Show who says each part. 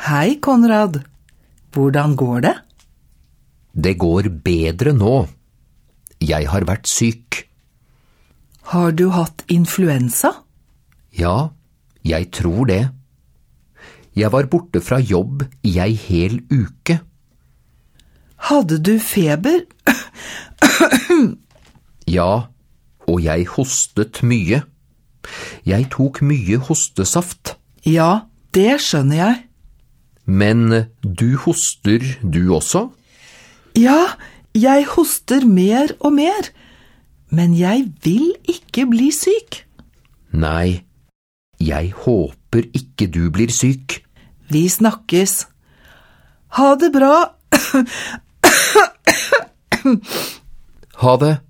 Speaker 1: Hei, Konrad. Hvordan går det?
Speaker 2: Det går bedre nå. Jeg har vært syk.
Speaker 1: Har du hatt influensa?
Speaker 2: Ja, jeg tror det. Jeg var borte fra jobb i ei hel uke.
Speaker 1: Hadde du feber?
Speaker 2: Ja, og jeg hostet mye. Jeg tok mye hostesaft.
Speaker 1: Ja, det skjønner jeg.
Speaker 2: Men du hoster du også?
Speaker 1: Ja, jeg hoster mer og mer, men jeg vil ikke bli syk.
Speaker 2: Nei, jeg håper ikke du blir syk.
Speaker 1: Vi snakkes. Ha det bra.
Speaker 2: Ha det.